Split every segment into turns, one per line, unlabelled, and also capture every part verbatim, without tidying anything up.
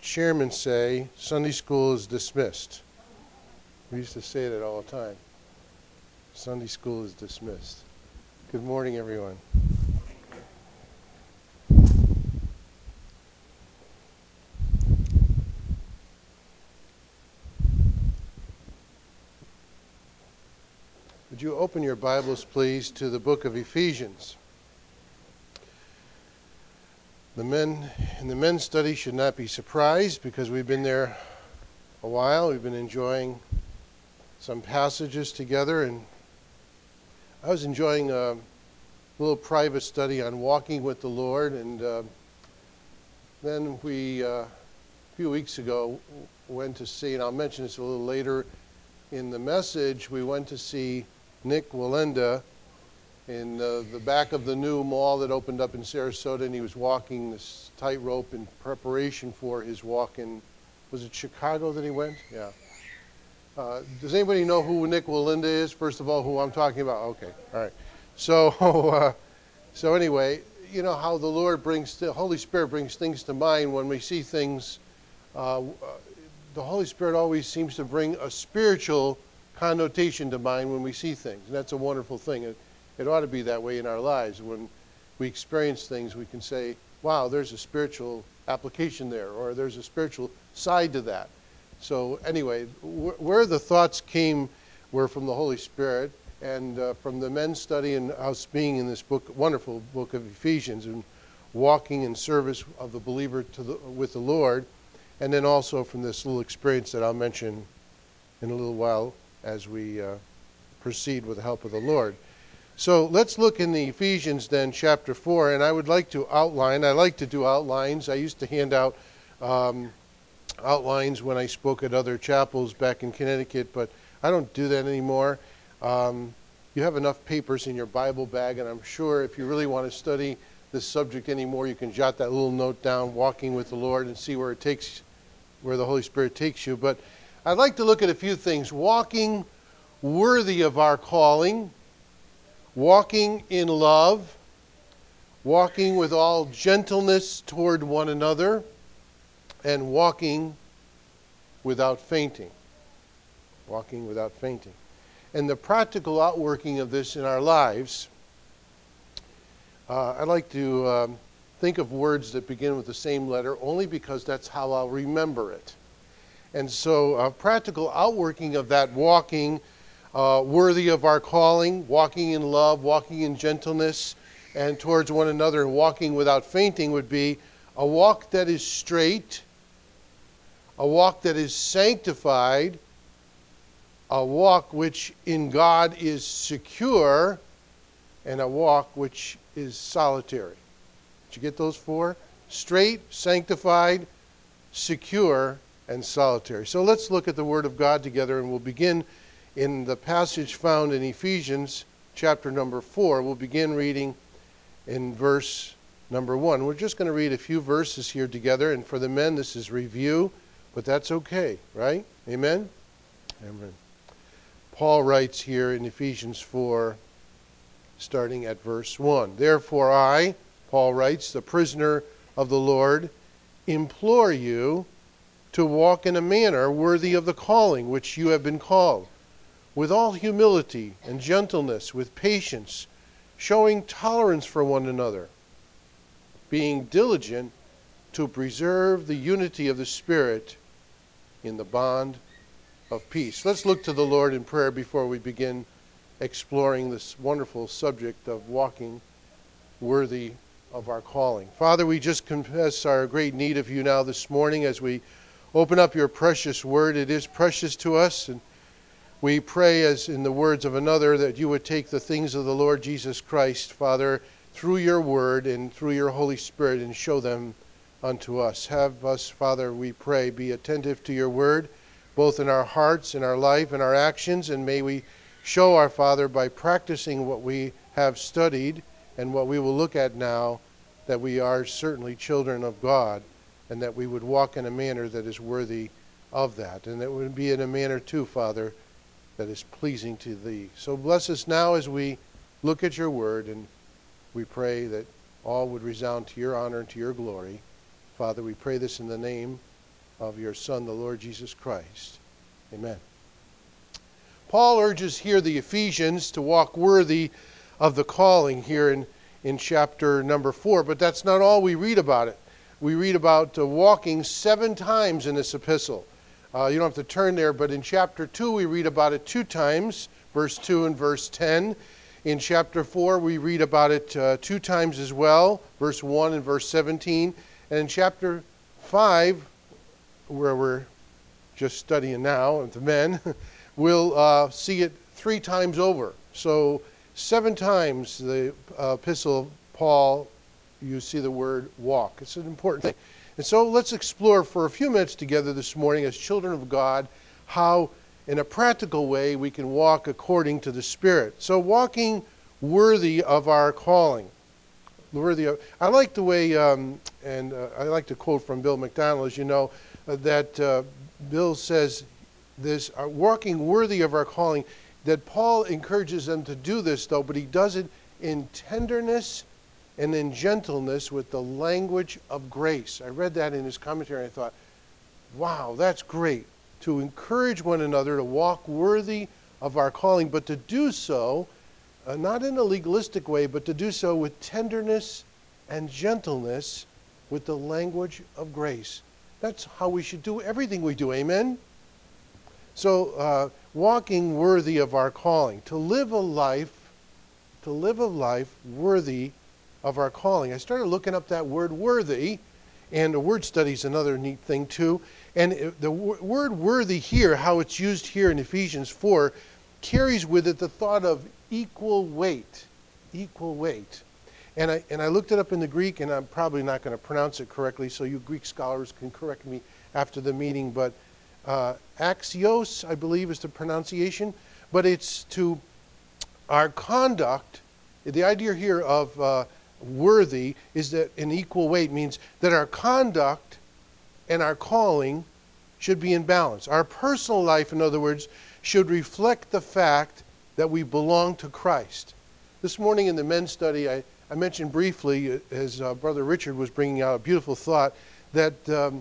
chairman say, Sunday school is dismissed. We used to say that all the time. Sunday school is dismissed. Good morning, everyone. Would you open your Bibles, please, to the book of Ephesians? The men in the men's study should not be surprised because we've been there a while. We've been enjoying some passages together, and I was enjoying a little private study on walking with the Lord, and uh, then we, uh, a few weeks ago, went to see, and I'll mention this a little later in the message, we went to see Nick Wallenda in uh, the back of the new mall that opened up in Sarasota, and he was walking this tightrope in preparation for his walk in, was it Chicago that he went? Yeah. Uh, does anybody know who Nick Wallenda is? First of all, who I'm talking about? Okay, all right. So, uh, so anyway, you know how the Lord brings, the Holy Spirit brings things to mind when we see things. Uh, the Holy Spirit always seems to bring a spiritual connotation to mind when we see things, and that's a wonderful thing. It, it ought to be that way in our lives. When we experience things, we can say, wow, there's a spiritual application there, or there's a spiritual side to that. So anyway, wh- where the thoughts came were from the Holy Spirit, and uh, from the men's study and us being in this book, wonderful book of Ephesians, and walking in service of the believer to the, with the Lord, and then also from this little experience that I'll mention in a little while as we uh, proceed with the help of the Lord. So let's look in the Ephesians then, chapter four, and I would like to outline. I like to do outlines. I used to hand out um, outlines when I spoke at other chapels back in Connecticut, but I don't do that anymore. Um, you have enough papers in your Bible bag, and I'm sure if you really want to study this subject anymore, you can jot that little note down, walking with the Lord, and see where it takes, where the Holy Spirit takes you. But I'd like to look at a few things. Walking worthy of our calling, walking in love, walking with all gentleness toward one another, and walking without fainting. Walking without fainting. And the practical outworking of this in our lives, uh, I like to um, think of words that begin with the same letter only because that's how I'll remember it. And so a practical outworking of that walking uh, worthy of our calling, walking in love, walking in gentleness, and towards one another, and walking without fainting would be a walk that is straight, a walk that is sanctified, a walk which in God is secure, and a walk which is solitary. Did you get those four? Straight, sanctified, secure, and solitary. So let's look at the Word of God together, and we'll begin in the passage found in Ephesians chapter number four. We'll begin reading in verse number one. We're just going to read a few verses here together, and for the men this is review, but that's okay, right? Amen? Amen. Paul writes here in Ephesians four, starting at verse one. Therefore I, Paul writes, the prisoner of the Lord, implore you to walk in a manner worthy of the calling which you have been called, with all humility and gentleness, with patience, showing tolerance for one another, being diligent to preserve the unity of the Spirit in the bond of peace. Let's look to the Lord in prayer before we begin exploring this wonderful subject of walking worthy of our calling. Father, we just confess our great need of you now this morning as we open up your precious word. It is precious to us, and we pray, as in the words of another, that you would take the things of the Lord Jesus Christ, Father, through your word and through your Holy Spirit, and show them unto us. Have us, Father, we pray, be attentive to your word, both in our hearts, in our life, in our actions, and may we show our Father by practicing what we have studied and what we will look at now, that we are certainly children of God, and that we would walk in a manner that is worthy of that, and that would be in a manner too, Father, that is pleasing to thee. So bless us now as we look at your word, and we pray that all would resound to your honor and to your glory. Father, we pray this in the name of your Son, the Lord Jesus Christ. Amen. Paul urges here the Ephesians to walk worthy of the calling here in, in chapter number four, but that's not all we read about it. We read about uh, walking seven times in this epistle. Uh, you don't have to turn there, but in chapter two we read about it two times, verse two and verse ten. In chapter four we read about it uh, two times as well, verse one and verse seventeen. And in chapter five, where we're just studying now, the men, we'll uh, see it three times over. So seven times the uh, epistle of Paul, you see the word walk. It's an important thing. And so let's explore for a few minutes together this morning as children of God how in a practical way we can walk according to the Spirit. So walking worthy of our calling. Worthy of, I like the way, um, and uh, I like to quote from Bill McDonald, as you know, uh, that uh, Bill says this, uh, walking worthy of our calling, that Paul encourages them to do this though, but he does it in tenderness and in gentleness with the language of grace. I read that in his commentary and I thought, wow, that's great. To encourage one another to walk worthy of our calling, but to do so, uh, not in a legalistic way, but to do so with tenderness and gentleness with the language of grace. That's how we should do everything we do, amen? So, uh, walking worthy of our calling, to live a life, to live a life worthy of our calling. I started looking up that word worthy, and the word study is another neat thing too. And it, the w- word worthy here, how it's used here in Ephesians four, carries with it the thought of equal weight, equal weight. And I and I looked it up in the Greek, and I'm probably not going to pronounce it correctly, so you Greek scholars can correct me after the meeting. But uh, axios, I believe, is the pronunciation. But it's to our conduct. The idea here of uh, worthy is that an equal weight means that our conduct and our calling should be in balance. Our personal life, in other words, should reflect the fact that we belong to Christ. This morning in the men's study, I, I mentioned briefly, as uh, Brother Richard was bringing out a beautiful thought, that um,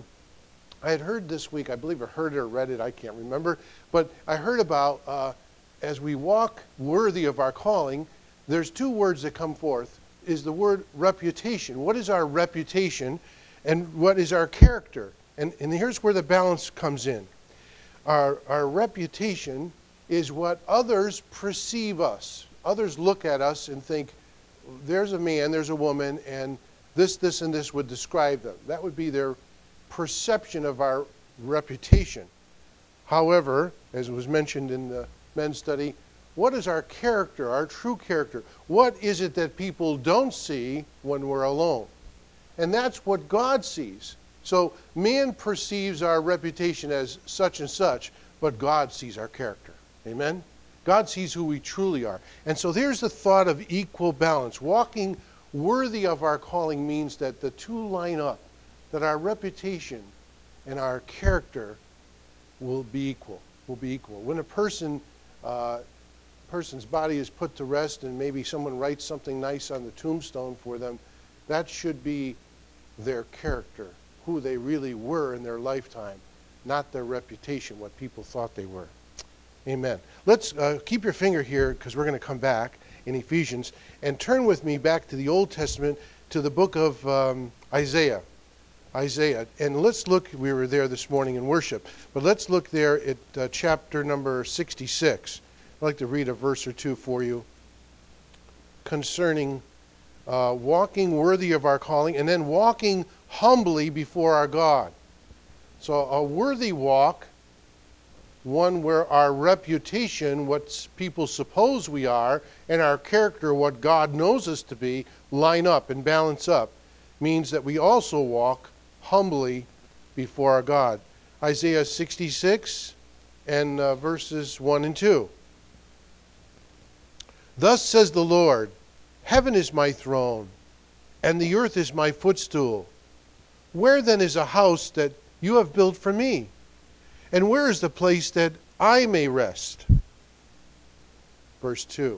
I had heard this week, I believe I heard it or read it, I can't remember, but I heard about uh, as we walk worthy of our calling, there's two words that come forth, is the word reputation. What is our reputation and what is our character? And, and here's where the balance comes in. Our, our reputation is what others perceive us. Others look at us and think, there's a man, there's a woman, and this, this, and this would describe them. That would be their perception of our reputation. However, as was mentioned in the men's study, what is our character, our true character? What is it that people don't see when we're alone? And that's what God sees. So man perceives our reputation as such and such, but God sees our character. Amen? God sees who we truly are. And so there's the thought of equal balance. Walking worthy of our calling means that the two line up, that our reputation and our character will be equal, will be equal. When a person, uh, person's body is put to rest and maybe someone writes something nice on the tombstone for them, that should be their character, who they really were in their lifetime, not their reputation, what people thought they were. Amen. Let's uh, keep your finger here because we're going to come back in Ephesians and turn with me back to the Old Testament to the book of um, Isaiah. Isaiah. And let's look, we were there this morning in worship, but let's look there at uh, chapter number sixty-six. I'd like to read a verse or two for you concerning uh, walking worthy of our calling and then walking humbly before our God. So a worthy walk, one where our reputation, what people suppose we are, and our character, what God knows us to be, line up and balance up, means that we also walk humbly before our God. Isaiah sixty-six and uh, verses one and two. Thus says the Lord, heaven is my throne, and the earth is my footstool. Where then is a house that you have built for me? And where is the place that I may rest? Verse two.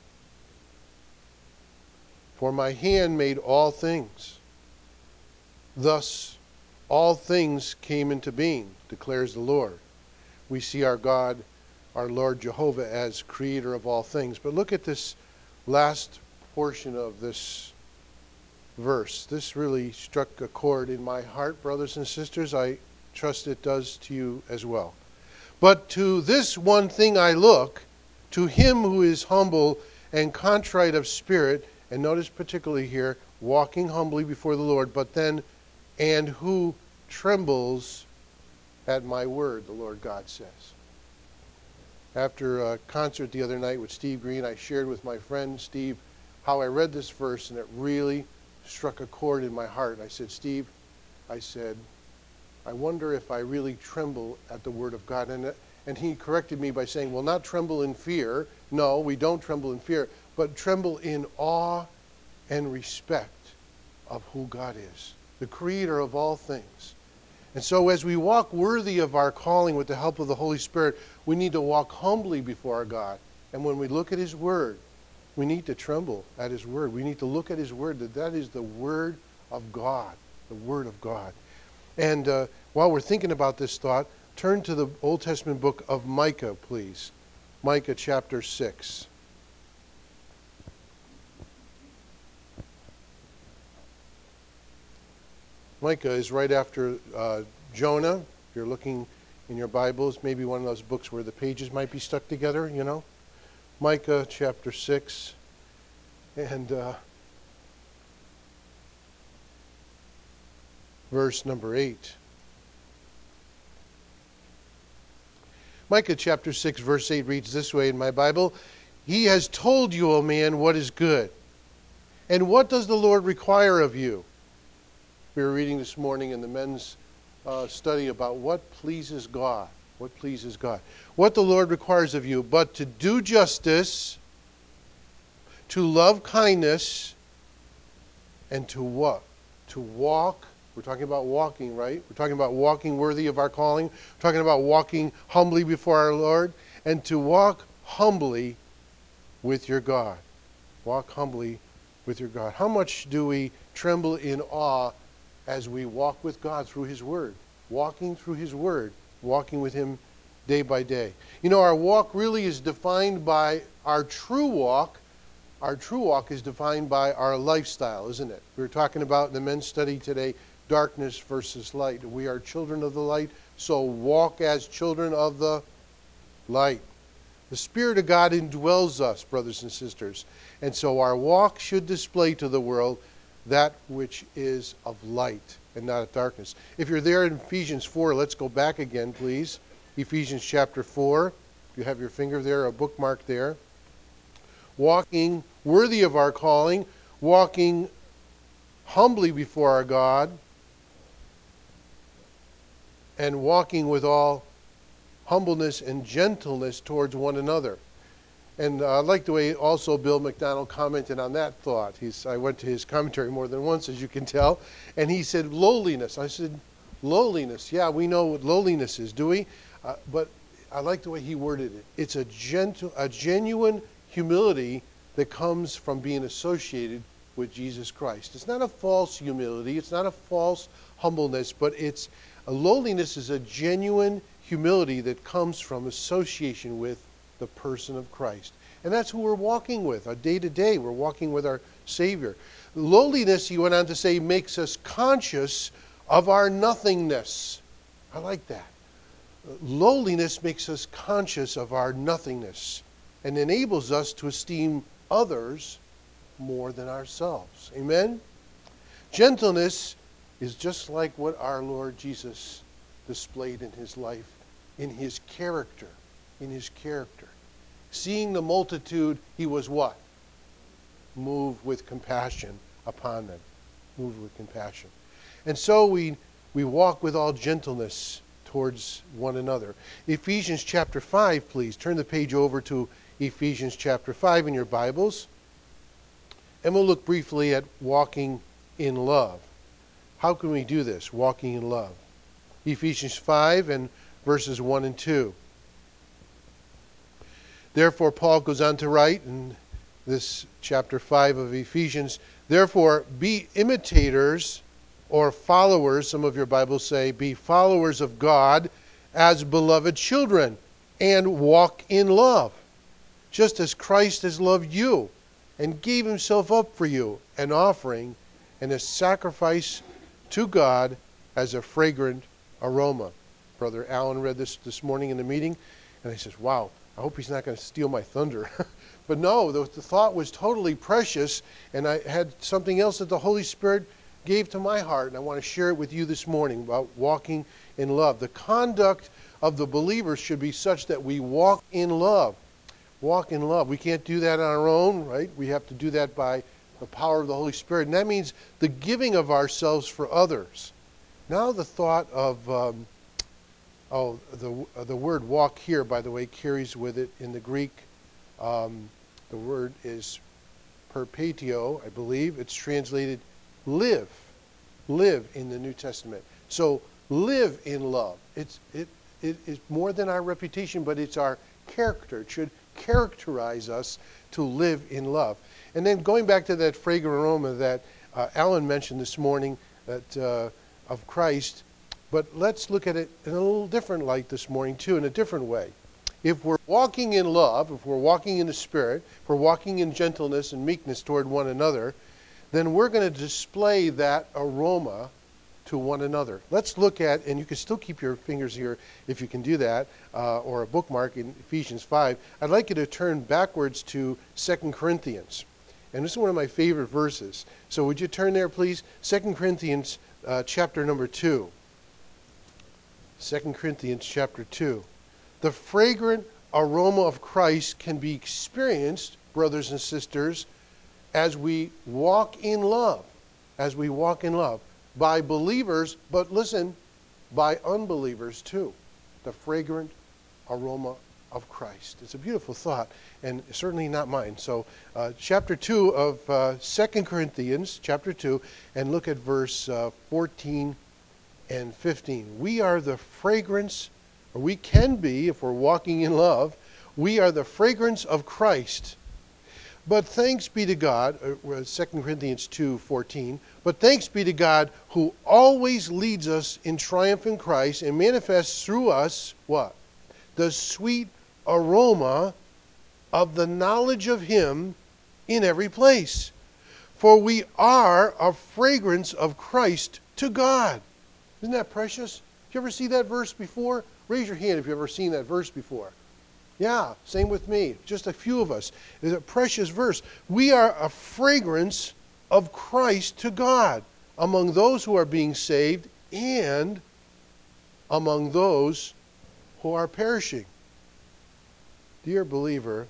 For my hand made all things. Thus, all things came into being, declares the Lord. We see our God, our Lord Jehovah, as creator of all things. But look at this last portion of this verse. This really struck a chord in my heart, brothers and sisters. I trust it does to you as well. But to this one thing I look, to him who is humble and contrite of spirit, and notice particularly here, walking humbly before the Lord, but then, and who trembles at my word, the Lord God says. After a concert the other night with Steve Green, I shared with my friend Steve how I read this verse, and it really struck a chord in my heart. I said, Steve, I said, I wonder if I really tremble at the word of God. And, and he corrected me by saying, well, not tremble in fear. No, we don't tremble in fear, but tremble in awe and respect of who God is, the creator of all things. And so as we walk worthy of our calling with the help of the Holy Spirit, we need to walk humbly before our God. And when we look at his word, we need to tremble at his word. We need to look at his word, that that is the word of God, the word of God. And uh, while we're thinking about this thought, turn to the Old Testament book of Micah, please. Micah chapter six. Micah is right after uh, Jonah. If you're looking in your Bibles, maybe one of those books where the pages might be stuck together, you know. Micah chapter six. And uh, verse number eight. Micah chapter six, verse eight reads this way in my Bible. He has told you, O man, what is good. And what does the Lord require of you? We were reading this morning in the men's uh, study about what pleases God. What pleases God. What the Lord requires of you, but to do justice, to love kindness, and to what? To walk. We're talking about walking, right? We're talking about walking worthy of our calling. We're talking about walking humbly before our Lord. And to walk humbly with your God. Walk humbly with your God. How much do we tremble in awe as we walk with God through his word? Walking through his word. Walking with him day by day. You know, our walk really is defined by our true walk. Our true walk is defined by our lifestyle, isn't it? We were talking about in the men's study today, darkness versus light. We are children of the light, so walk as children of the light. The Spirit of God indwells us, brothers and sisters, and so our walk should display to the world that which is of light and not of darkness. If you're there in Ephesians four, let's go back again, please. Ephesians chapter four. If you have your finger there, a bookmark there. Walking worthy of our calling, walking humbly before our God, and walking with all humbleness and gentleness towards one another. And uh, I like the way also Bill McDonald commented on that thought. He's, I went to his commentary more than once, as you can tell, and he said lowliness. I said, lowliness. Yeah, we know what lowliness is, do we? Uh, but I like the way he worded it. It's a gentle, a genuine humility that comes from being associated with Jesus Christ. It's not a false humility. It's not a false humbleness, but it's a lowliness is a genuine humility that comes from association with the person of Christ. And that's who we're walking with. Our day to day, we're walking with our Savior. Lowliness, he went on to say, makes us conscious of our nothingness. I like that. Lowliness makes us conscious of our nothingness and enables us to esteem others more than ourselves. Amen? Gentleness is just like what our Lord Jesus displayed in his life, in his character, in his character. Seeing the multitude, he was what? Moved with compassion upon them. Moved with compassion. And so we, we walk with all gentleness towards one another. Ephesians chapter five, please. Turn the page over to Ephesians chapter five in your Bibles. And we'll look briefly at walking in love. How can we do this, walking in love? Ephesians five and verses one and two. Therefore, Paul goes on to write in this chapter five of Ephesians, therefore, be imitators or followers, some of your Bibles say, be followers of God as beloved children and walk in love, just as Christ has loved you and gave himself up for you, an offering and a sacrifice to God as a fragrant aroma. Brother Alan read this this morning in the meeting, and I says, wow, I hope he's not going to steal my thunder. But no, the, the thought was totally precious, and I had something else that the Holy Spirit gave to my heart, and I want to share it with you this morning about walking in love. The conduct of the believers should be such that we walk in love. Walk in love. We can't do that on our own, right? We have to do that by the power of the Holy Spirit, and that means the giving of ourselves for others. Now the thought of, um, oh, the uh, the word walk here, by the way, carries with it in the Greek, um, the word is perpetio, I believe. It's translated live, live in the New Testament. So live in love. It's it it is more than our reputation, but it's our character. It should characterize us to live in love. And then going back to that fragrant aroma that uh, Alan mentioned this morning, that uh, of Christ, but let's look at it in a little different light this morning too, in a different way. If we're walking in love, if we're walking in the Spirit, if we're walking in gentleness and meekness toward one another, then we're going to display that aroma to one another. Let's look at, and you can still keep your fingers here if you can do that, uh, or a bookmark in Ephesians five. I'd like you to turn backwards to Second Corinthians. And this is one of my favorite verses. So would you turn there, please? Second Corinthians uh, chapter number two. Second Corinthians chapter two. The fragrant aroma of Christ can be experienced, brothers and sisters, as we walk in love. As we walk in love. By believers, but listen, by unbelievers too. The fragrant aroma of Christ. It's a beautiful thought, and certainly not mine. So uh, chapter two of uh, Second Corinthians, chapter two, and look at verse uh, fourteen and fifteen. We are the fragrance, or we can be, if we're walking in love, we are the fragrance of Christ. But thanks be to God, uh, Second Corinthians two fourteen, but thanks be to God who always leads us in triumph in Christ and manifests through us, what? The sweet aroma of the knowledge of him in every place. For we are a fragrance of Christ to God. Isn't that precious? Did you ever see that verse before? Raise your hand if you've ever seen that verse before. Yeah, same with me. Just a few of us. It's a precious verse. We are a fragrance of Christ to God among those who are being saved and among those who are perishing. Dear believer,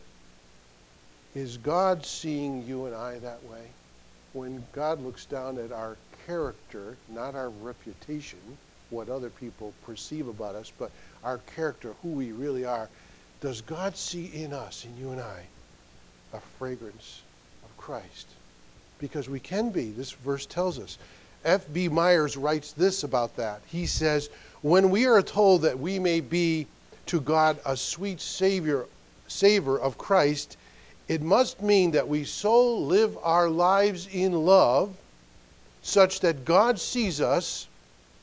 is God seeing you and I that way? When God looks down at our character, not our reputation, what other people perceive about us, but our character, who we really are, does God see in us, in you and I, a fragrance of Christ? Because we can be. This verse tells us. F B Myers writes this about that. He says, when we are told that we may be to God a sweet savior, savor of Christ, it must mean that we so live our lives in love such that God sees us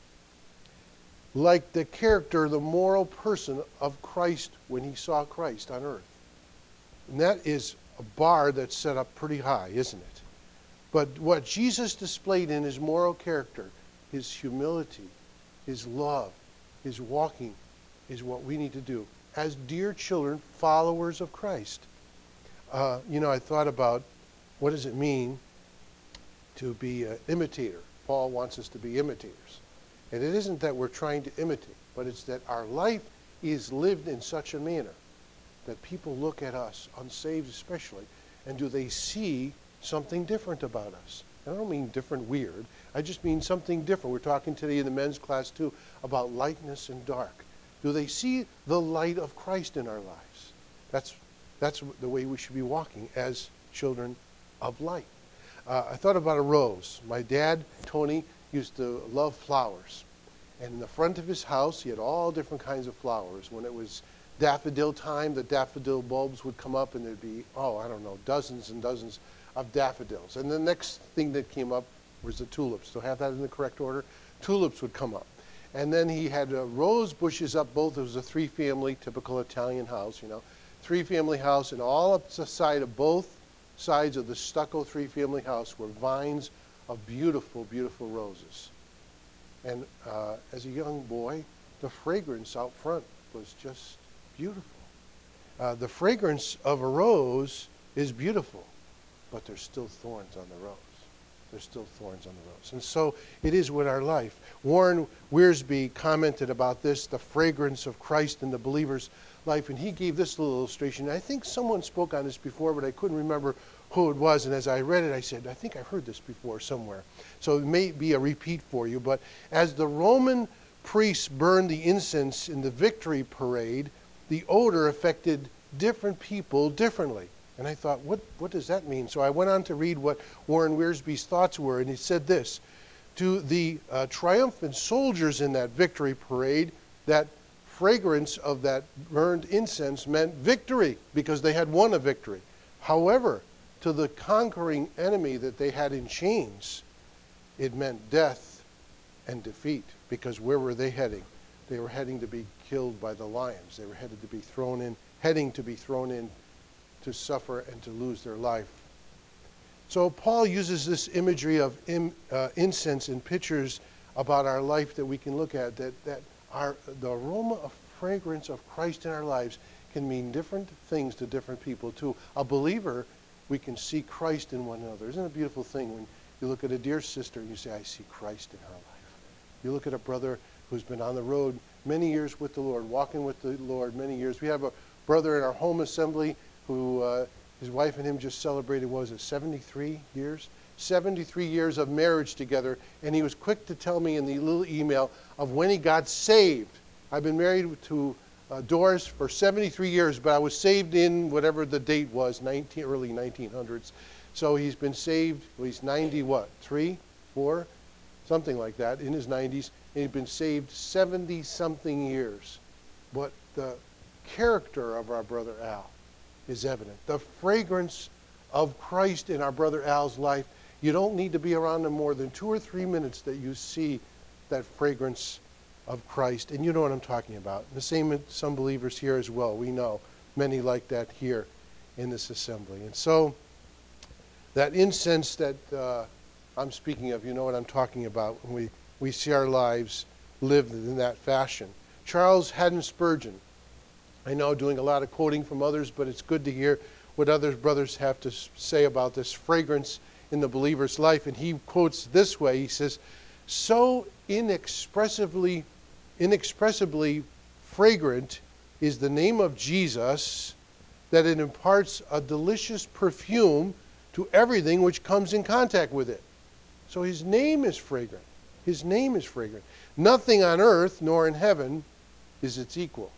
like the character, the moral person of Christ when he saw Christ on earth. And that is a bar that's set up pretty high, isn't it? But what Jesus displayed in his moral character, his humility, his love, his walking, is what we need to do as dear children, followers of Christ. Uh, you know, I thought about what does it mean to be an imitator. Paul wants us to be imitators. And it isn't that we're trying to imitate, but it's that our life is lived in such a manner that people look at us, unsaved especially, and do they see something different about us? And I don't mean different weird. I just mean something different. We're talking today in the men's class too about lightness and dark. Do they see the light of Christ in our lives? That's, that's the way we should be walking as children of light. Uh, I thought about a rose. My dad, Tony, used to love flowers. And in the front of his house, he had all different kinds of flowers. When it was daffodil time, the daffodil bulbs would come up and there'd be, oh, I don't know, dozens and dozens of daffodils. And the next thing that came up Where's the tulips? Do I have that in the correct order? Tulips would come up. And then he had uh, rose bushes up both. It was a three-family, typical Italian house, you know. Three-family house, and all up the side of both sides of the stucco three-family house were vines of beautiful, beautiful roses. And uh, as a young boy, the fragrance out front was just beautiful. Uh, the fragrance of a rose is beautiful, but there's still thorns on the rose. There's still thorns on the rose. And so it is with our life. Warren Wiersbe commented about this, the fragrance of Christ in the believer's life, and he gave this little illustration. I think someone spoke on this before, but I couldn't remember who it was. And as I read it, I said, I think I've heard this before somewhere. So it may be a repeat for you. But as the Roman priests burned the incense in the victory parade, the odor affected different people differently. And I thought, what, what does that mean? So I went on to read what Warren Wiersbe's thoughts were, and he said this: to the uh, triumphant soldiers in that victory parade, that fragrance of that burned incense meant victory, because they had won a victory. However, to the conquering enemy that they had in chains, it meant death and defeat, because where were they heading? They were heading to be killed by the lions. They were headed to be thrown in, heading to be thrown in to suffer and to lose their life. So Paul uses this imagery of in, uh, incense in pictures about our life that we can look at, that, that our, the aroma of fragrance of Christ in our lives can mean different things to different people too. A believer, we can see Christ in one another. Isn't it a beautiful thing when you look at a dear sister and you say, I see Christ in her life? You look at a brother who's been on the road many years with the Lord, walking with the Lord many years. We have a brother in our home assembly who uh, his wife and him just celebrated, what was it, seventy-three years? seventy-three years of marriage together, and he was quick to tell me in the little email of when he got saved. I've been married to uh, Doris for seventy-three years, but I was saved in whatever the date was, nineteen, early nineteen hundreds. So he's been saved, well, he's ninety what, three, four, something like that, in his nineties, and he'd been saved seventy-something years. But the character of our brother Al is evident. The fragrance of Christ in our brother Al's life, you don't need to be around him more than two or three minutes that you see that fragrance of Christ. And you know what I'm talking about. The same with some believers here as well. We know many like that here in this assembly. And so that incense that uh, I'm speaking of, you know what I'm talking about when we, we see our lives lived in that fashion. Charles Haddon Spurgeon, I know doing a lot of quoting from others, but it's good to hear what other brothers have to say about this fragrance in the believer's life. And he quotes this way. He says, so inexpressibly, inexpressibly fragrant is the name of Jesus that it imparts a delicious perfume to everything which comes in contact with it. So his name is fragrant. His name is fragrant. Nothing on earth nor in heaven is its equal.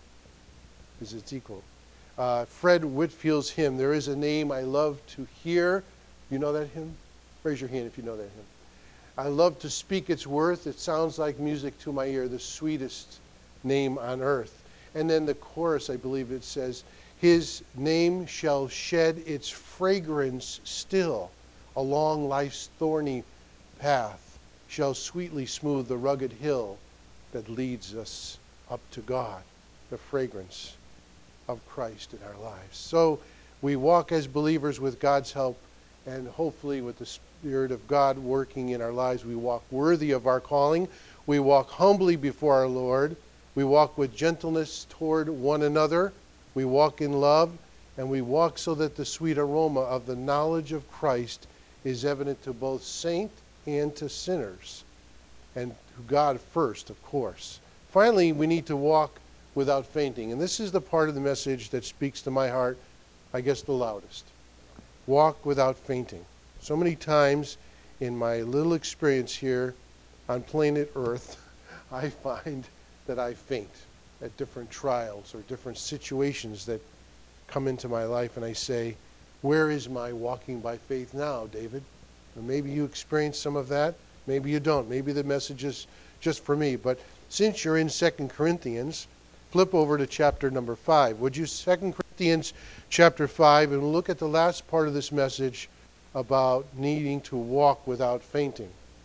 Is its equal. Uh, Fred Whitfield's hymn, There Is a Name I Love to Hear. You know that hymn? Raise your hand if you know that hymn. I love to speak its worth. It sounds like music to my ear, the sweetest name on earth. And then the chorus, I believe it says, His name shall shed its fragrance still along life's thorny path, shall sweetly smooth the rugged hill that leads us up to God, the fragrance of Christ in our lives. So we walk as believers with God's help, and hopefully with the Spirit of God working in our lives, we walk worthy of our calling. We walk humbly before our Lord. We walk with gentleness toward one another. We walk in love, and we walk so that the sweet aroma of the knowledge of Christ is evident to both saint and to sinners, and to God first, of course. Finally, we need to walk without fainting. And this is the part of the message that speaks to my heart, I guess, the loudest. Walk without fainting. So many times in my little experience here on planet Earth, I find that I faint at different trials or different situations that come into my life, and I say, where is my walking by faith now, David? Or maybe you experience some of that. Maybe you don't. Maybe the message is just for me. But since you're in Second Corinthians, flip over to chapter number five. Would you? Second Corinthians chapter five, and look at the last part of this message about needing to walk without fainting.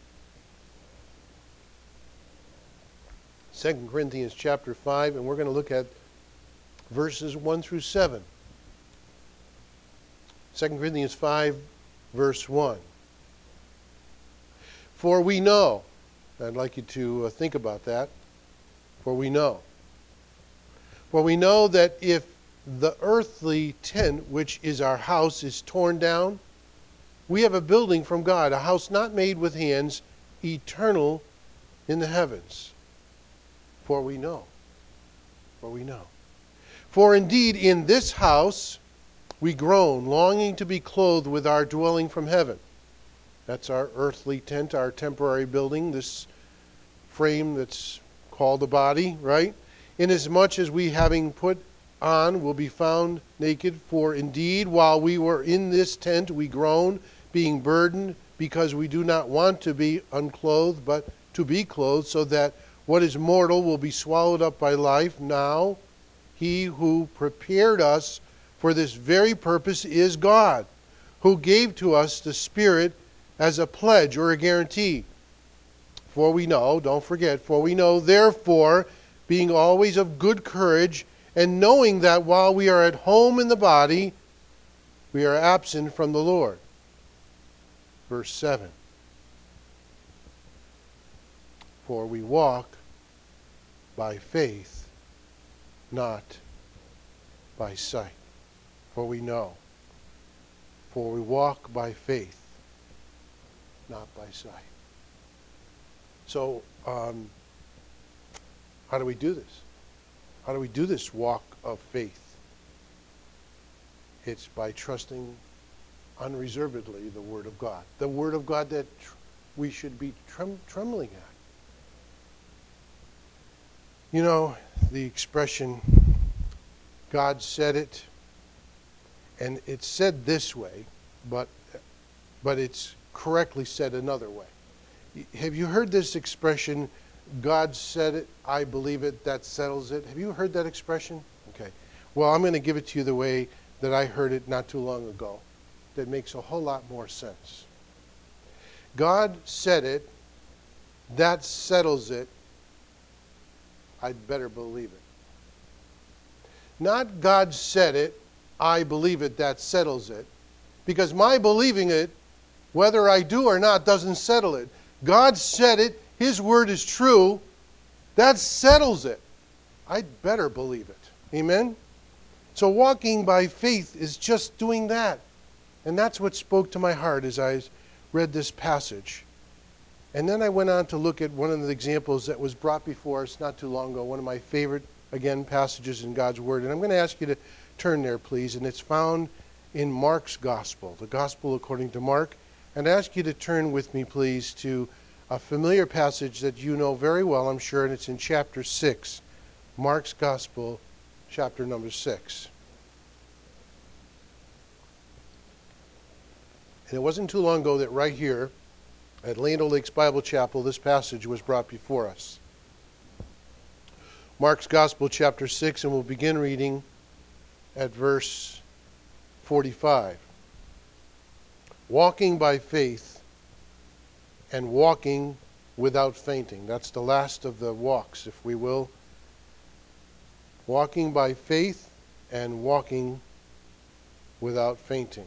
Second Corinthians chapter five, and we're going to look at verses one through seven. Second Corinthians five, verse one. For we know, I'd like you to uh, think about that, for we know. For we know that if the earthly tent, which is our house, is torn down, we have a building from God, a house not made with hands, eternal in the heavens. For we know. For we know. For indeed in this house we groan, longing to be clothed with our dwelling from heaven. That's our earthly tent, our temporary building, this frame that's called a body, right? Inasmuch as we, having put on, will be found naked. For indeed, while we were in this tent, we groan, being burdened, because we do not want to be unclothed, but to be clothed, so that what is mortal will be swallowed up by life. Now, he who prepared us for this very purpose is God, who gave to us the Spirit as a pledge or a guarantee. For we know, don't forget, for we know, therefore, being always of good courage, and knowing that while we are at home in the body, we are absent from the Lord. Verse seven. For we walk by faith, not by sight. For we know. For we walk by faith, not by sight. So, um, how do we do this? How do we do this walk of faith? It's by trusting unreservedly the Word of God. The Word of God that tr- we should be trem- trembling at. You know, the expression, God said it, and it's said this way, but but it's correctly said another way. Have you heard this expression, God said it, I believe it, that settles it? Have you heard that expression? Okay. Well, I'm going to give it to you the way that I heard it not too long ago. That makes a whole lot more sense. God said it, that settles it, I'd better believe it. Not God said it, I believe it, that settles it. Because my believing it, whether I do or not, doesn't settle it. God said it, His word is true, that settles it. I'd better believe it. Amen? So walking by faith is just doing that. And that's what spoke to my heart as I read this passage. And then I went on to look at one of the examples that was brought before us not too long ago, one of my favorite, again, passages in God's Word. And I'm going to ask you to turn there, please. And it's found in Mark's Gospel, the Gospel according to Mark. And I ask you to turn with me, please, to a familiar passage that you know very well, I'm sure, and it's in chapter six. Mark's Gospel, chapter number six. And it wasn't too long ago that right here at Land O'Lakes Bible Chapel, this passage was brought before us. Mark's Gospel, chapter six, and we'll begin reading at verse forty-five. Walking by faith and walking without fainting. That's the last of the walks, if we will. Walking by faith and walking without fainting.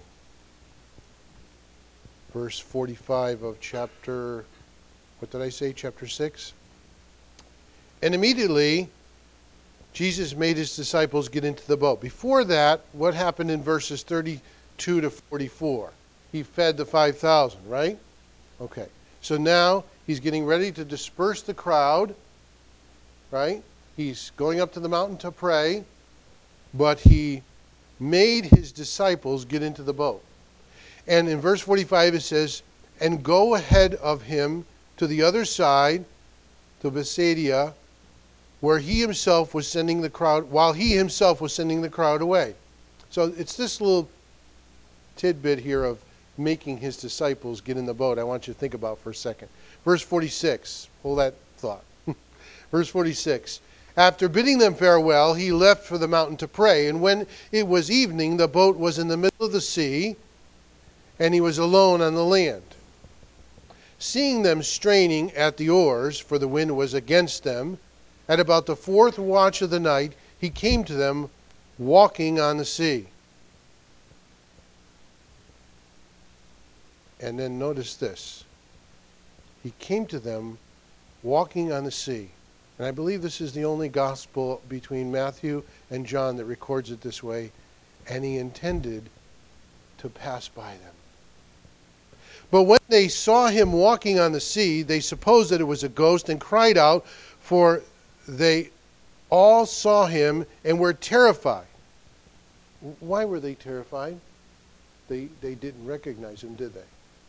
Verse forty-five of chapter, what did I say, chapter six? And immediately Jesus made his disciples get into the boat. Before that, what happened in verses thirty-two to forty-four? He fed the five thousand, right? Okay. So now he's getting ready to disperse the crowd, right? He's going up to the mountain to pray, but he made his disciples get into the boat. And in verse forty-five it says, and go ahead of him to the other side, to Bethsaida, where he himself was sending the crowd, while he himself was sending the crowd away. So it's this little tidbit here of making his disciples get in the boat I want you to think about for a second. Verse forty-six, hold that thought. Verse forty-six, after bidding them farewell, he left for the mountain to pray. And when it was evening, the boat was in the middle of the sea, and he was alone on the land. Seeing them straining at the oars, for the wind was against them, At about the fourth watch of the night, he came to them walking on the sea. And then notice this. He came to them walking on the sea. And I believe this is the only gospel between Matthew and John that records it this way. And he intended to pass by them. But when they saw him walking on the sea, they supposed that it was a ghost and cried out, for they all saw him and were terrified. Why were they terrified? They, they didn't recognize him, did they?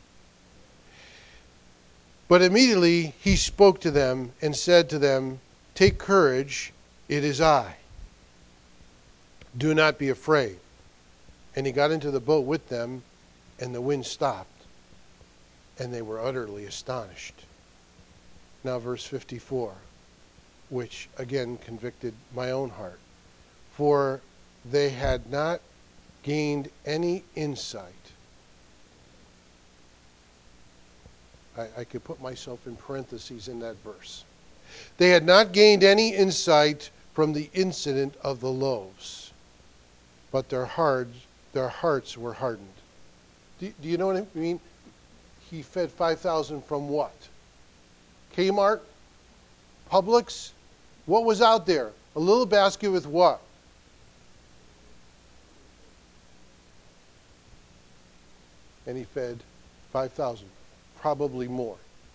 But immediately he spoke to them and said to them, "Take courage, it is I. Do not be afraid." And he got into the boat with them, and the wind stopped, and they were utterly astonished. Now verse fifty-four, which again convicted my own heart. For they had not gained any insight. I, I could put myself in parentheses in that verse. They had not gained any insight from the incident of the loaves, but their hearts, their hearts were hardened. Do, do you know what I mean? He fed five thousand from what? Kmart? Publix? What was out there? A little basket with what? And he fed five thousand, probably more.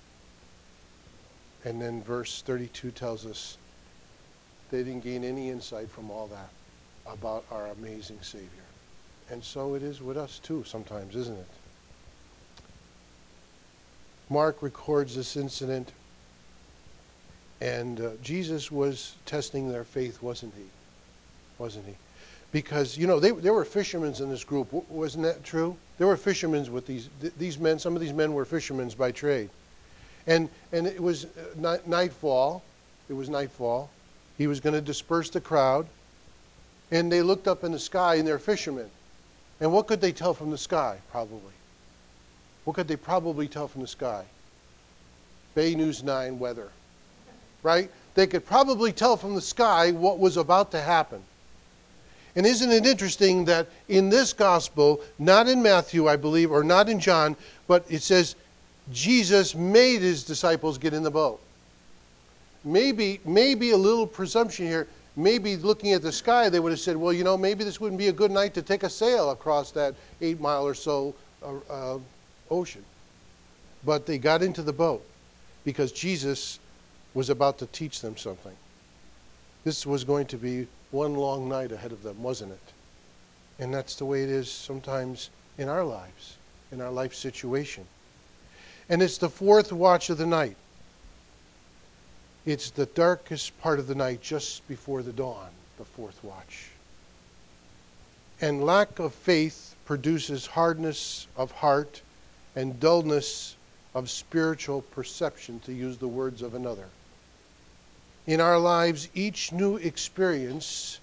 And then verse thirty-two tells us they didn't gain any insight from all that about our amazing Savior. And so it is with us too sometimes, isn't it? Mark records this incident, and uh, Jesus was testing their faith, wasn't he? Wasn't he? Because, you know, they, there were fishermen in this group. W- wasn't that true? There were fishermen with these th- these men. Some of these men were fishermen by trade. And and it was uh, nightfall. It was nightfall. He was going to disperse the crowd. And they looked up in the sky, and they're fishermen. And what could they tell from the sky, probably? What could they probably tell from the sky? Bay News nine weather. Right? They could probably tell from the sky what was about to happen. And isn't it interesting that in this gospel, not in Matthew, I believe, or not in John, but it says Jesus made his disciples get in the boat. Maybe, maybe a little presumption here. Maybe looking at the sky, they would have said, well, you know, maybe this wouldn't be a good night to take a sail across that eight mile or so uh, uh, ocean. But they got into the boat because Jesus was about to teach them something. This was going to be one long night ahead of them, wasn't it? And that's the way it is sometimes in our lives, in our life situation. And it's the fourth watch of the night. It's the darkest part of the night just before the dawn, the fourth watch. And lack of faith produces hardness of heart and dullness of spiritual perception, to use the words of another. In our lives, each new experience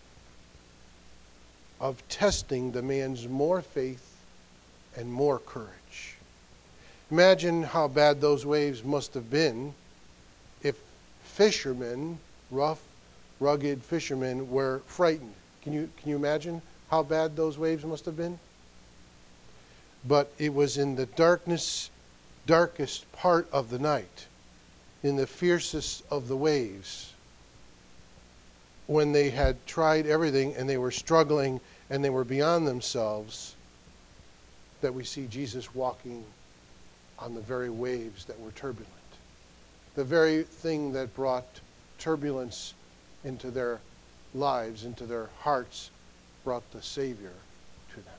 of testing demands more faith and more courage. Imagine how bad those waves must have been if fishermen, rough, rugged fishermen, were frightened. Can you, can you imagine how bad those waves must have been? But it was in the darkness, darkest part of the night, in the fiercest of the waves, when they had tried everything and they were struggling and they were beyond themselves, that we see Jesus walking on the very waves that were turbulent. The very thing that brought turbulence into their lives, into their hearts, brought the Savior to them.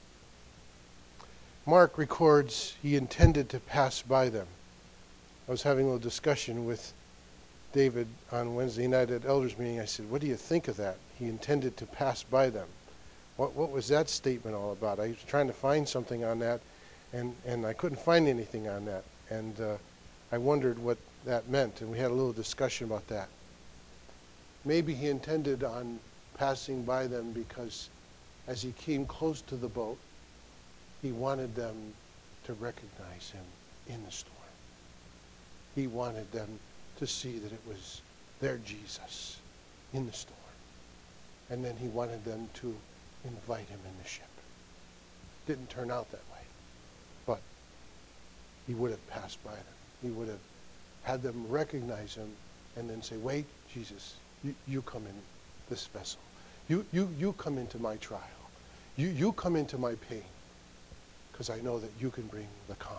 Mark records he intended to pass by them. I was having a little discussion with David on Wednesday night at elders meeting. I said, what do you think of that? He intended to pass by them. What what was that statement all about? I was trying to find something on that, and, and I couldn't find anything on that. And uh, I wondered what that meant, and we had a little discussion about that. Maybe he intended on passing by them because as he came close to the boat, he wanted them to recognize him in the storm. He wanted them to see that it was their Jesus in the storm. And then he wanted them to invite him in the ship. Didn't turn out that way. But he would have passed by them. He would have had them recognize him and then say, wait, Jesus, you, you come in this vessel. You, you, you come into my trial. You, you come into my pain, because I know that you can bring the calm.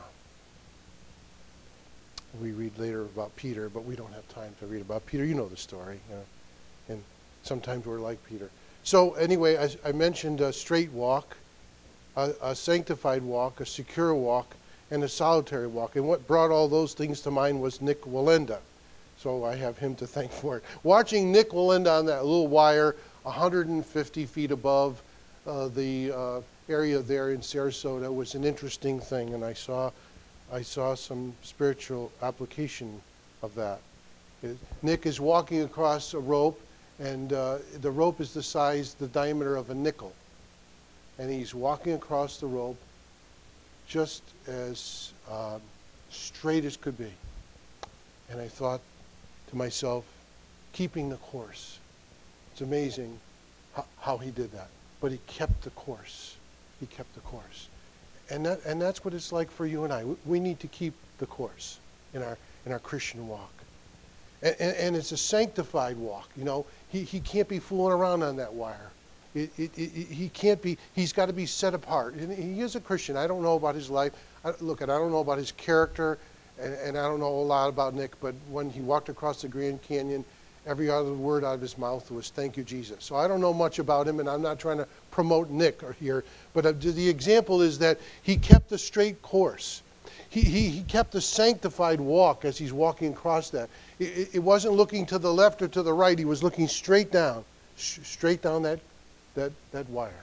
We read later about Peter, but we don't have time to read about Peter. You know the story. You know? And sometimes we're like Peter. So anyway, I, I mentioned a straight walk, a, a sanctified walk, a secure walk, and a solitary walk. And what brought all those things to mind was Nik Wallenda. So I have him to thank for it. Watching Nik Wallenda on that little wire, one hundred fifty feet above uh, the uh, area there in Sarasota, was an interesting thing, and I saw, I saw some spiritual application of that. It, Nick is walking across a rope, and uh, the rope is the size, the diameter of a nickel, and he's walking across the rope just as uh, straight as could be. And I thought to myself, keeping the course. It's amazing how, how he did that. But he kept the course. He kept the course. And that and that's what it's like for you and I. We, we need to keep the course in our in our Christian walk. And, and, and it's a sanctified walk. You know, he, he can't be fooling around on that wire. It, it, it, he can't be, he's got to be set apart. And he is a Christian. I don't know about his life. I, look, and I don't know about his character, and, and I don't know a lot about Nick, but when he walked across the Grand Canyon, every other word out of his mouth was, thank you, Jesus. So I don't know much about him, and I'm not trying to promote Nick here, but uh, the example is that he kept a straight course. He, he, he kept a sanctified walk as he's walking across that. It, it wasn't looking to the left or to the right. He was looking straight down, sh- straight down that, that, that wire.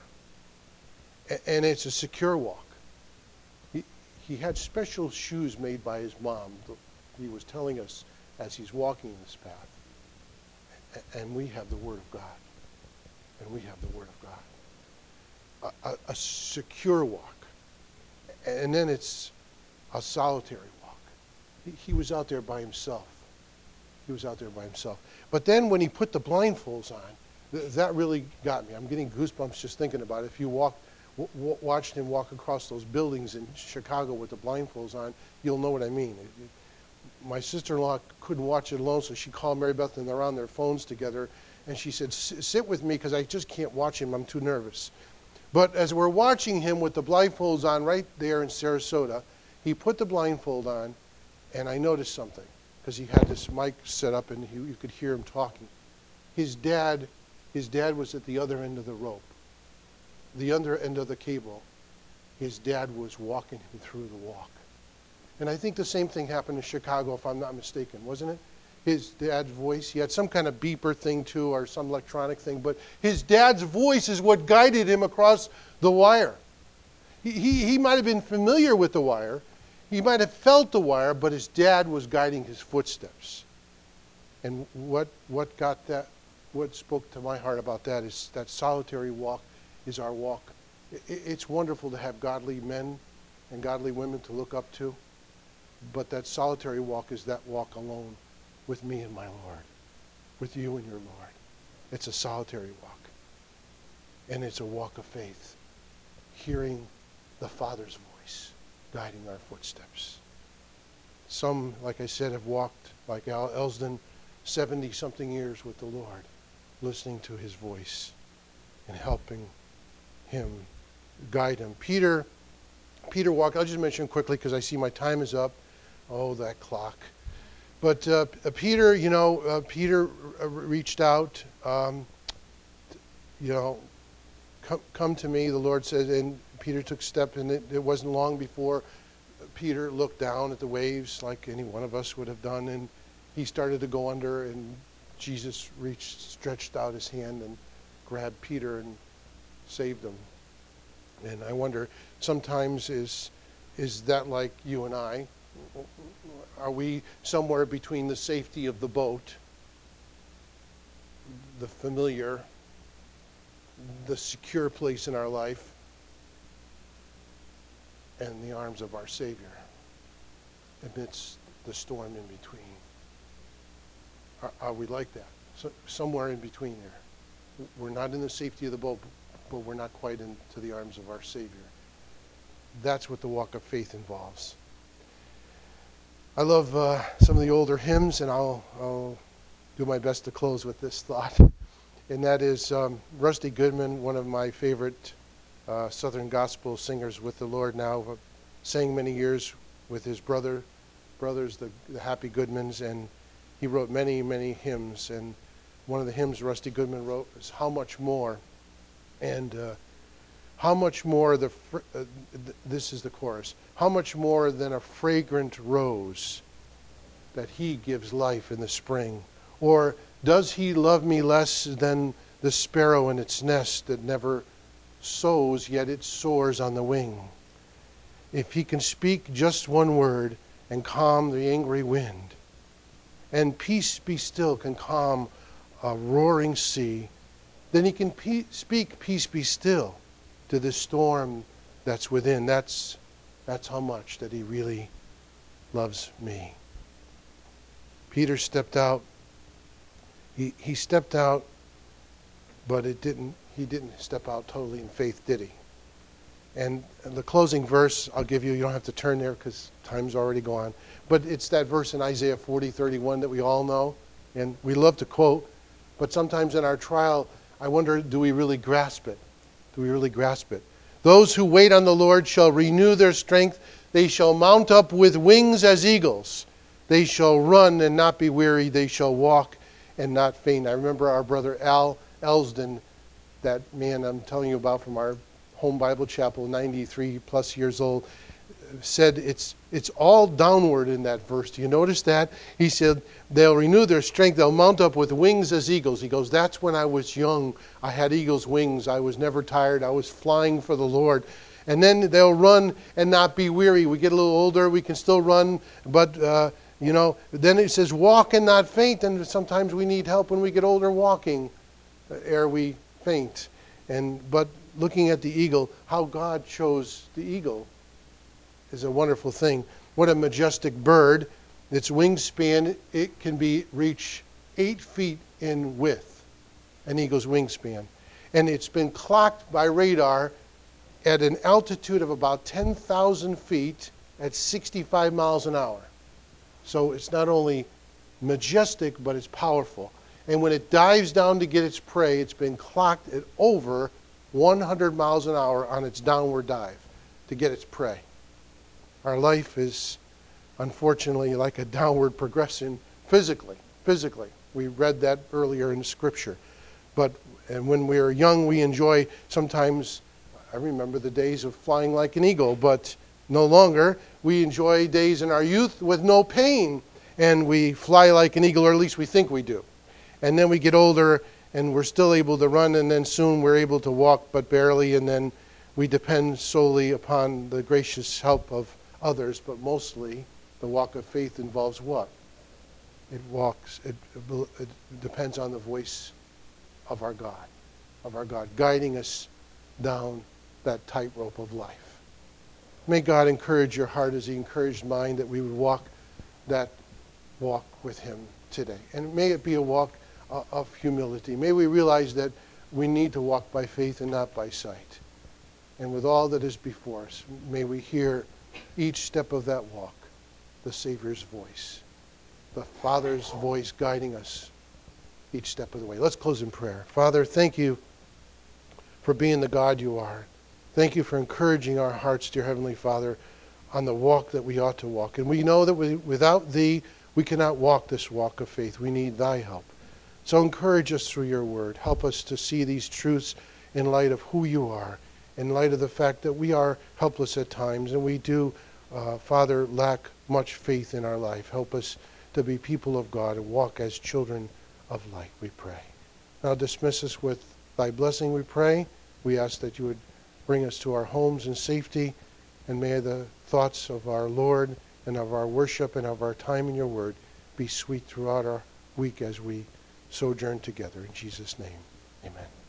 A- and it's a secure walk. He, he had special shoes made by his mom. He was telling us as he's walking this path. And we have the Word of God. And we have the Word of God. A, a, a secure walk. And then it's a solitary walk. He, he was out there by himself. He was out there by himself. But then when he put the blindfolds on, th- that really got me. I'm getting goosebumps just thinking about it. If you walk, w- w- watched him walk across those buildings in Chicago with the blindfolds on, you'll know what I mean. It, it, my sister-in-law couldn't watch it alone, so she called Mary Beth, and they're on their phones together. And she said, sit with me because I just can't watch him. I'm too nervous. But as we're watching him with the blindfolds on right there in Sarasota, he put the blindfold on, and I noticed something because he had this mic set up, and he, you could hear him talking. His dad, his dad was at the other end of the rope, the other end of the cable. His dad was walking him through the walk. And I think the same thing happened in Chicago, if I'm not mistaken, wasn't it? His dad's voice, he had some kind of beeper thing too, or some electronic thing, but his dad's voice is what guided him across the wire. He, he, he might have been familiar with the wire, he might have felt the wire, but his dad was guiding his footsteps. And what what got that, what spoke to my heart about that is that solitary walk is our walk. It, it's wonderful to have godly men and godly women to look up to. But that solitary walk is that walk alone with me and my Lord, with you and your Lord. It's a solitary walk. And it's a walk of faith, hearing the Father's voice, guiding our footsteps. Some, like I said, have walked, like Al Elsden, seventy-something years with the Lord, listening to his voice and helping him, guide him. Peter, Peter walked, I'll just mention quickly because I see my time is up. Oh, that clock. But uh, Peter, you know, uh, Peter r- reached out, um, you know, come, come to me, the Lord said, and Peter took step, and it, it wasn't long before Peter looked down at the waves like any one of us would have done, and he started to go under, and Jesus reached, stretched out his hand and grabbed Peter and saved him. And I wonder, sometimes is is that like you and I? Are we somewhere between the safety of the boat, the familiar, the secure place in our life, and the arms of our Savior amidst the storm in between? Are, are we like that? So, somewhere in between there. We're not in the safety of the boat, but we're not quite into the arms of our Savior. That's what the walk of faith involves. I love uh, some of the older hymns, and I'll, I'll do my best to close with this thought. And that is um, Rusty Goodman, one of my favorite uh, Southern gospel singers with the Lord now, uh, sang many years with his brother, brothers, the, the Happy Goodmans, and he wrote many, many hymns. And one of the hymns Rusty Goodman wrote is How Much More. And uh, how much more, the fr- uh, th- this is the chorus, how much more than a fragrant rose that he gives life in the spring? Or does he love me less than the sparrow in its nest that never sows, yet it soars on the wing? If he can speak just one word and calm the angry wind, and peace be still can calm a roaring sea, then he can pe- speak peace be still to the storm that's within. That's, that's how much that he really loves me. Peter stepped out. He, he stepped out, but it didn't. He didn't step out totally in faith, did he? And the closing verse I'll give you, you don't have to turn there because time's already gone, but it's that verse in Isaiah forty thirty-one that we all know, and we love to quote, but sometimes in our trial, I wonder, do we really grasp it? Do we really grasp it? Those who wait on the Lord shall renew their strength. They shall mount up with wings as eagles. They shall run and not be weary. They shall walk and not faint. I remember our brother Al Elsden, that man I'm telling you about from our home Bible chapel, ninety-three plus years old, said it's it's all downward in that verse. Do you notice that? He said, they'll renew their strength. They'll mount up with wings as eagles. He goes, that's when I was young. I had eagle's wings. I was never tired. I was flying for the Lord. And then they'll run and not be weary. We get a little older. We can still run. But, uh, you know, then it says walk and not faint. And sometimes we need help when we get older walking ere we faint. And But looking at the eagle, how God chose the eagle is a wonderful thing. What a majestic bird. Its wingspan, it can be reach eight feet in width, an eagle's wingspan. And it's been clocked by radar at an altitude of about ten thousand feet at sixty-five miles an hour. So it's not only majestic, but it's powerful. And when it dives down to get its prey, it's been clocked at over one hundred miles an hour on its downward dive to get its prey. Our life is, unfortunately, like a downward progression physically. Physically. We read that earlier in Scripture. But and when we are young, we enjoy sometimes, I remember the days of flying like an eagle, but no longer. We enjoy days in our youth with no pain, and we fly like an eagle, or at least we think we do. And then we get older, and we're still able to run, and then soon we're able to walk, but barely, and then we depend solely upon the gracious help of others, but mostly the walk of faith involves what? It walks, it, it depends on the voice of our God, of our God, guiding us down that tightrope of life. May God encourage your heart as he encouraged mine, that we would walk that walk with him today. And may it be a walk uh, of humility. May we realize that we need to walk by faith and not by sight. And with all that is before us, may we hear each step of that walk, the Savior's voice, the Father's voice guiding us each step of the way. Let's close in prayer. Father, thank you for being the God you are. Thank you for encouraging our hearts, dear Heavenly Father, on the walk that we ought to walk. And we know that we, without thee, we cannot walk this walk of faith. We need thy help. So encourage us through your word. Help us to see these truths in light of who you are, in light of the fact that we are helpless at times, and we do, uh, Father, lack much faith in our life. Help us to be people of God and walk as children of light, we pray. Now dismiss us with thy blessing, we pray. We ask that you would bring us to our homes in safety, and may the thoughts of our Lord and of our worship and of our time in your word be sweet throughout our week as we sojourn together. In Jesus' name, amen.